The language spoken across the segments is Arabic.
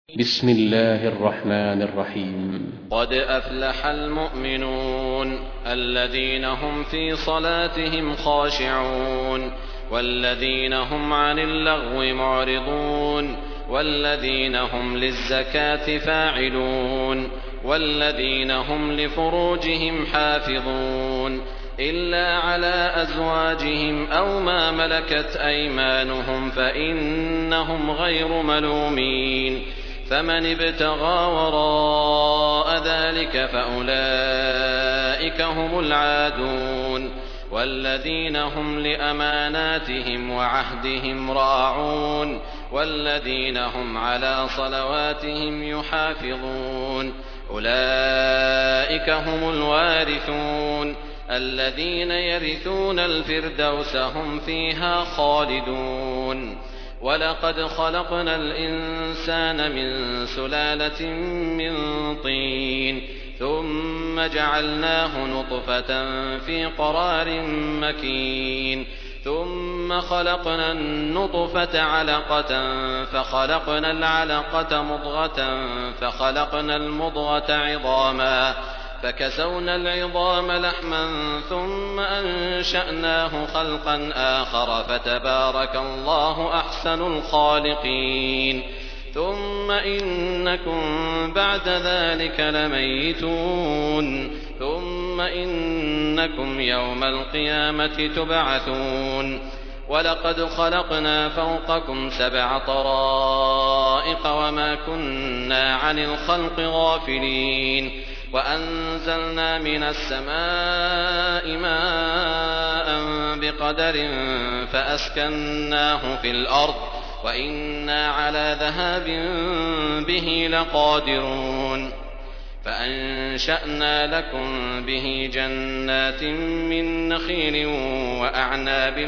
بسم الله الرحمن الرحيم. قد أفلح المؤمنون الذين هم في صلاتهم خاشعون والذين هم عن اللغو معرضون والذين هم للزكاة فاعلون والذين هم لفروجهم حافظون إلا على أزواجهم أو ما ملكت أيمانهم فإنهم غير ملومين. فمن ابتغى وراء ذلك فأولئك هم العادون. والذين هم لأماناتهم وعهدهم راعون والذين هم على صلواتهم يحافظون أولئك هم الوارثون الذين يرثون الفردوس هم فيها خالدون. ولقد خلقنا الإنسان من سلالة من طين ثم جعلناه نطفة في قرار مكين ثم خلقنا النطفة علقة فخلقنا العلقة مضغة فخلقنا المضغة عظاما فكسونا العظام لحما ثم أنشأناه خلقا آخر فتبارك الله أحسن الخالقين. ثم إنكم بعد ذلك لميتون ثم إنكم يوم القيامة تبعثون. ولقد خلقنا فوقكم 7 طرائق وما كنا عن الخلق غافلين وأنزلنا من السماء ماء بقدر فأسكناه في الأرض وإنا على ذهاب به لقادرون. فأنشأنا لكم به جنات من نخيل وأعناب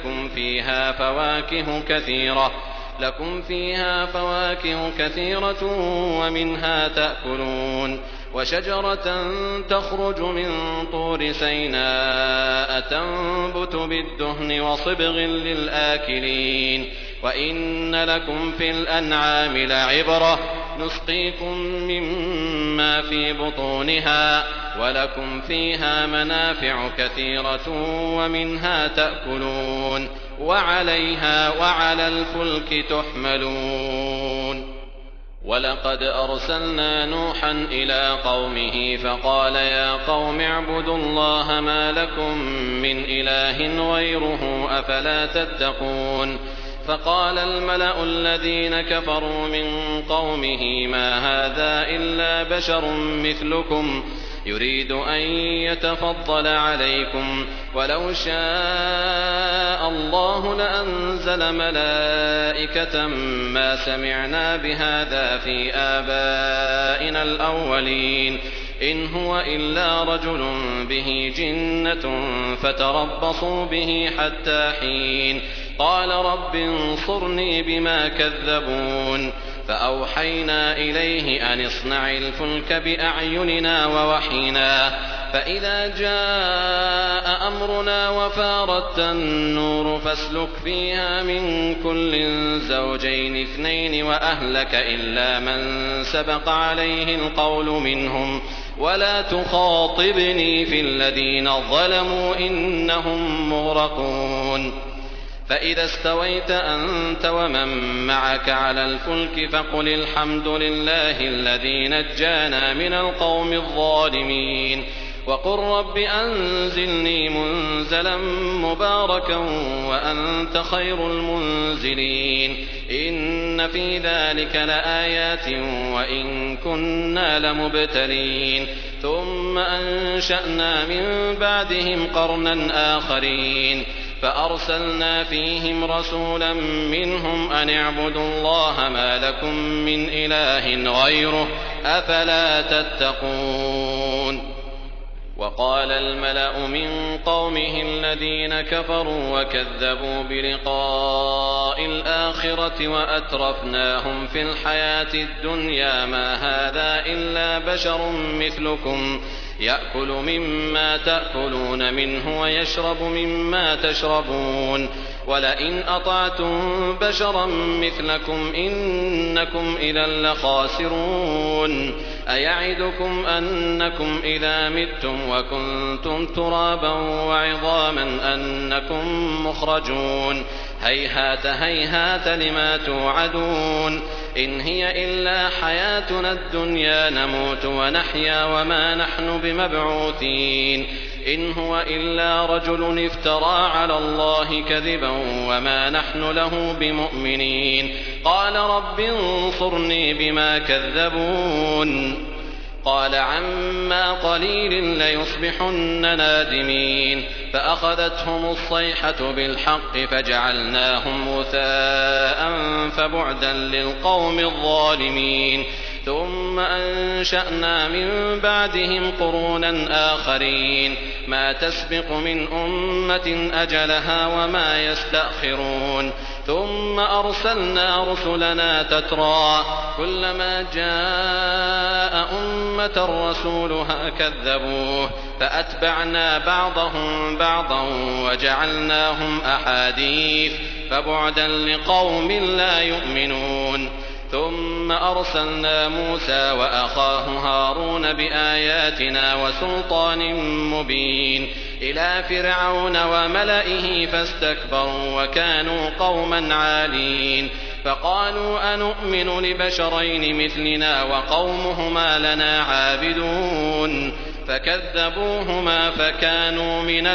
لكم فيها فواكه كثيرة ومنها تأكلون. وشجرة تخرج من طور سيناء تنبت بالدهن وصبغ للآكلين. وإن لكم في الأنعام لعبرة نسقيكم مما في بطونها ولكم فيها منافع كثيرة ومنها تأكلون وعليها وعلى الفلك تحملون. ولقد أرسلنا نوحا إلى قومه فقال يا قوم اعبدوا الله ما لكم من إله غيره أفلا تتقون. فقال الملأ الذين كفروا من قومه ما هذا إلا بشر مثلكم يريد أن يتفضل عليكم ولو شاء الله لأنزل ملائكة ما سمعنا بهذا في آبائنا الأولين إن هو إلا رجل به جنة فتربصوا به حتى حين. قال رب انصرني بما كذبون. فأوحينا إليه أن اصنع الفلك بأعيننا ووحينا فإذا جاء أمرنا وفارت النور فاسلك فيها من كل زوجين 2 وأهلك إلا من سبق عليه القول منهم ولا تخاطبني في الذين ظلموا إنهم مغرقون. فإذا استويت أنت ومن معك على الفلك فقل الحمد لله الذي نجانا من القوم الظالمين وقل رب أنزلني منزلا مباركا وأنت خير المنزلين. إن في ذلك لآيات وإن كنا لمبتلين. ثم أنشأنا من بعدهم قرنا آخرين فأرسلنا فيهم رسولا منهم أن اعبدوا الله ما لكم من إله غيره أفلا تتقون. وقال الملأ من قومه الذين كفروا وكذبوا بلقاء الآخرة وأترفناهم في الحياة الدنيا ما هذا إلا بشر مثلكم يأكل مما تأكلون منه ويشرب مما تشربون ولئن أطعتم بشرا مثلكم إنكم إذا لخاسرون أيعدكم أنكم إذا متم وكنتم ترابا وعظاما أنكم مخرجون هيهات هيهات لما توعدون إن هي إلا حياتنا الدنيا نموت ونحيا وما نحن بمبعوثين إن هو إلا رجل افترى على الله كذبا وما نحن له بمؤمنين قال رب انصرني بما كذبون قال عما قليل ليصبحن نادمين فأخذتهم الصيحة بالحق فجعلناهم غثاء فبعدا للقوم الظالمين ثم أنشأنا من بعدهم قرونا آخرين ما تسبق من أمة أجلها وما يستأخرون ثم أرسلنا رسلنا تترى كلما جاء أمة رسولها كذبوه فأتبعنا بعضهم بعضا وجعلناهم أحاديث فبعدا لقوم لا يؤمنون ثم أرسلنا موسى وأخاه هارون بآياتنا وسلطان مبين إلى فرعون وملئه فاستكبروا وكانوا قوما عالين فقالوا أنؤمن لبشرين مثلنا وقومهما لنا عابدون فكذبوهما فكانوا من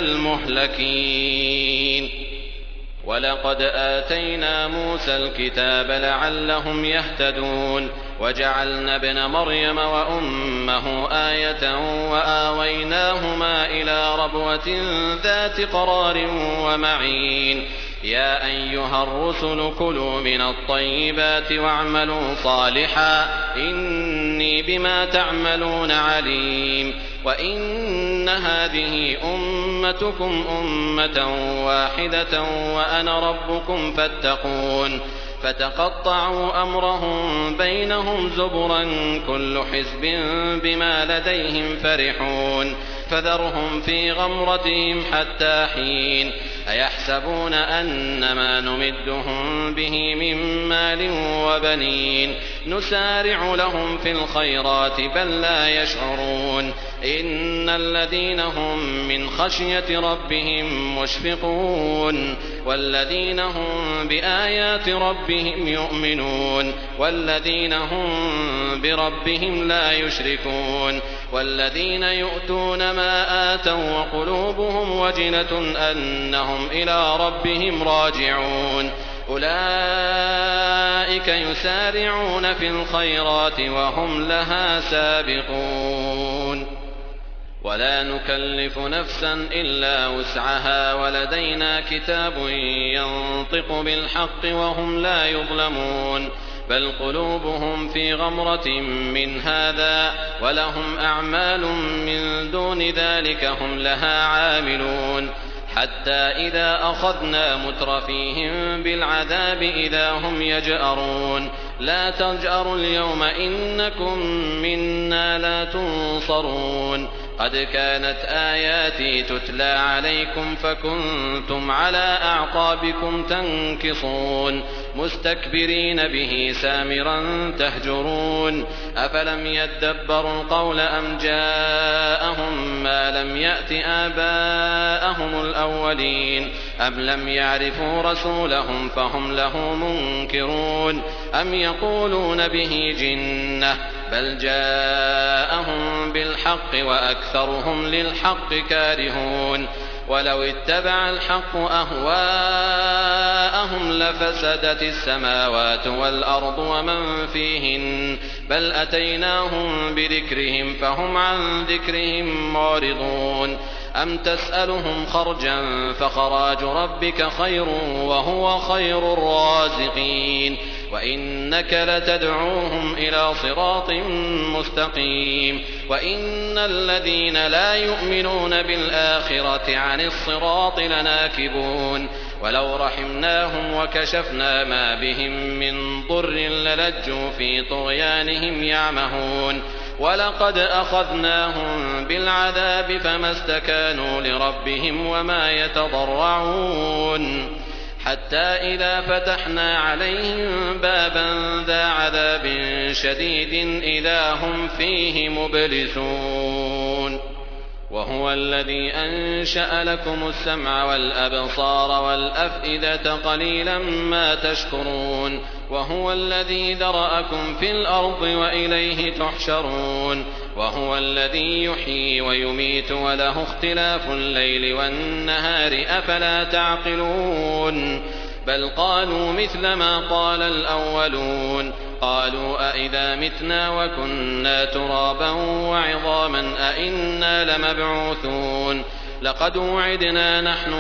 المهلكين ولقد آتينا موسى الكتاب لعلهم يهتدون وجعلنا ابن مريم وأمه آية وآويناهما إلى ربوة ذات قرار ومعين يا أيها الرسل كلوا من الطيبات واعملوا صالحا إني بما تعملون عليم وإن هذه أمتكم أمة واحدة وأنا ربكم فاتقون فتقطعوا أمرهم بينهم زبرا كل حزب بما لديهم فرحون فذرهم في غمرتهم حتى حين أيحسبون أنما نمدهم به من مال وبنين نسارع لهم في الخيرات بل لا يشعرون إن الذين هم من خشية ربهم مشفقون والذين هم بآيات ربهم يؤمنون والذين هم بربهم لا يشركون والذين يؤتون ما آتوا وقلوبهم وجلة أنهم إلى ربهم راجعون أولئك يسارعون في الخيرات وهم لها سابقون ولا نكلف نفسا إلا وسعها ولدينا كتاب ينطق بالحق وهم لا يظلمون بل قلوبهم في غمرة من هذا ولهم أعمال من دون ذلك هم لها عاملون حتى إذا أخذنا مترفيهم بالعذاب إذا هم يجأرون لا تجأروا اليوم إنكم منا لا تنصرون قد كانت آياتي تتلى عليكم فكنتم على أعقابكم تنكصون مستكبرين به سامرا تهجرون أفلم يدبروا القول أم جاءهم ما لم يأت آباءهم الأولين أم لم يعرفوا رسولهم فهم له منكرون أم يقولون به جنة بل جاءهم بالحق وأكثرهم للحق كارهون ولو اتبع الحق أهواءهم لفسدت السماوات والأرض ومن فيهن بل أتيناهم بذكرهم فهم عن ذكرهم معرضون أم تسألهم خرجا فخراج ربك خير وهو خير الرازقين وإنك لتدعوهم إلى صراط مستقيم وإن الذين لا يؤمنون بالآخرة عن الصراط لناكبون ولو رحمناهم وكشفنا ما بهم من ضر للجوا في طغيانهم يعمهون ولقد أخذناهم بالعذاب فما استكانوا لربهم وما يتضرعون حتى إذا فتحنا عليهم بابا ذا عذاب شديد إذا هم فيه مبلسون وهو الذي أنشأ لكم السمع والأبصار والأفئدة قليلا ما تشكرون وهو الذي ذرأكم في الأرض وإليه تحشرون وهو الذي يحيي ويميت وله اختلاف الليل والنهار أفلا تعقلون بل قالوا مثل ما قال الأولون قالوا أئذا متنا وكنا ترابا وعظاما أئنا لمبعوثون لقد وعدنا نحن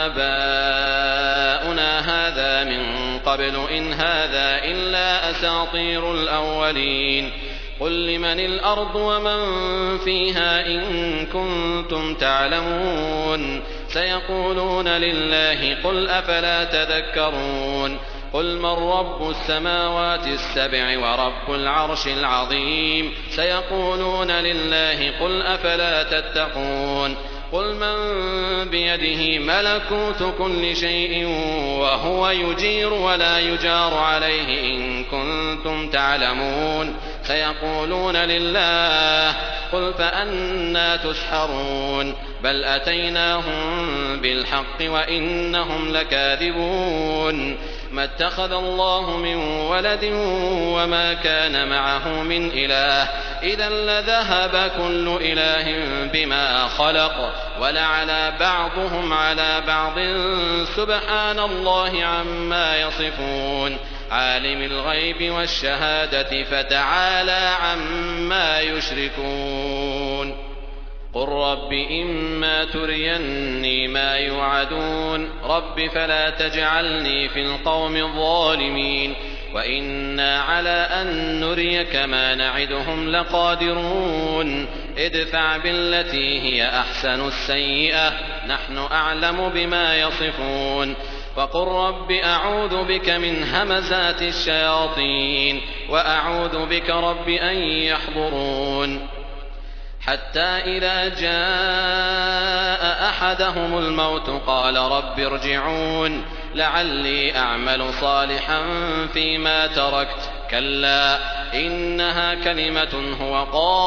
وآباؤنا هذا من قبل إن هذا إلا أساطير الأولين قل لمن الأرض ومن فيها إن كنتم تعلمون سيقولون لله قل أفلا تذكرون قل من رب السماوات السبع ورب العرش العظيم سيقولون لله قل أفلا تتقون قل من بيده ملكوت كل شيء وهو يجير ولا يجار عليه إن كنتم تعلمون سيقولون لله قل فأنى تسحرون بل أتيناهم بالحق وإنهم لكاذبون ما اتخذ الله من ولد وما كان معه من إله إذا لذهب كل إله بما خلق ولعلى بعضهم على بعض سبحان الله عما يصفون عالم الغيب والشهادة فتعالى عما يشركون قل رب إما تريني ما يوعدون رب فلا تجعلني في القوم الظالمين وإنا على أن نريك ما نعدهم لقادرون ادفع بالتي هي أحسن السيئة نحن أعلم بما يصفون وقل رب أعوذ بك من همزات الشياطين وأعوذ بك رب أن يحضرون حتى إذا جاء أحدهم الموت قال رب ارجعون لعلي أعمل صالحا فيما تركت كلا إنها كلمة هو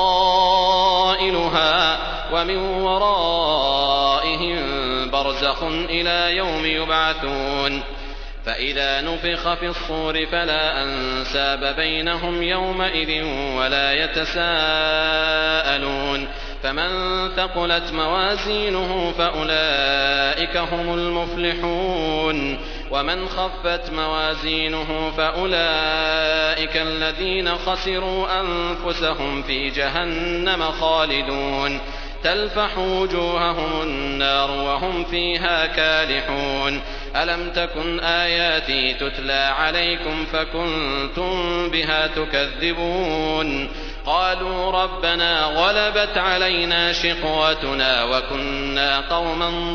قائلها ومن ورائهم برزخ إلى يوم يبعثون فإذا نفخ في الصور فلا أنساب بينهم يومئذ ولا يتساءلون فمن ثقلت موازينه فأولئك هم المفلحون ومن خفت موازينه فأولئك الذين خسروا أنفسهم في جهنم خالدون تلفح وجوههم النار وهم فيها كالحون ألم تكن آياتي تتلى عليكم فكنتم بها تكذبون قالوا ربنا غلبت علينا شقوتنا وكنا قوما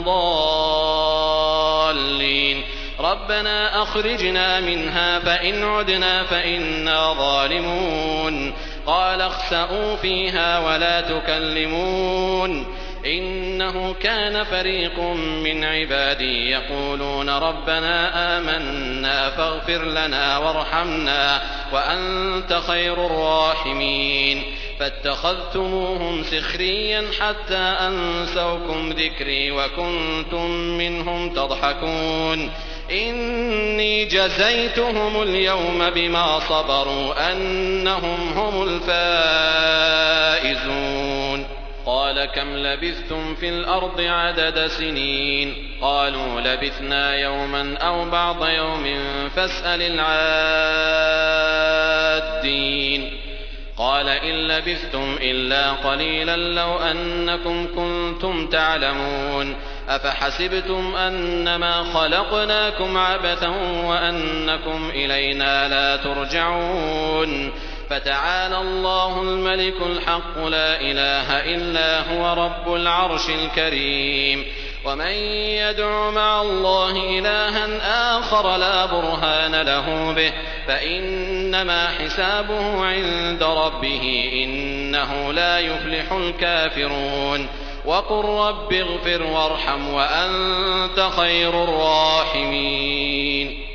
ضالين ربنا أخرجنا منها فإن عدنا فإنا ظالمون قال اخسئوا فيها ولا تكلمون إنه كان فريق من عبادي يقولون ربنا آمنا فاغفر لنا وارحمنا وأنت خير الراحمين فاتخذتموهم سخريا حتى أنسوكم ذكري وكنتم منهم تضحكون إني جزيتهم اليوم بما صبروا أنهم هم الفائزون قال كم لبثتم في الأرض عدد سنين قالوا لبثنا يوما أو بعض يوم فاسأل العادين قال إن لبثتم إلا قليلا لو أنكم كنتم تعلمون أفحسبتم أنما خلقناكم عبثا وأنكم إلينا لا ترجعون فتعالى الله الملك الحق لا إله إلا هو رب العرش الكريم ومن يدع مع الله إلها آخر لا برهان له به فإنما حسابه عند ربه إنه لا يفلح الكافرون وقل رب اغفر وارحم وأنت خير الراحمين.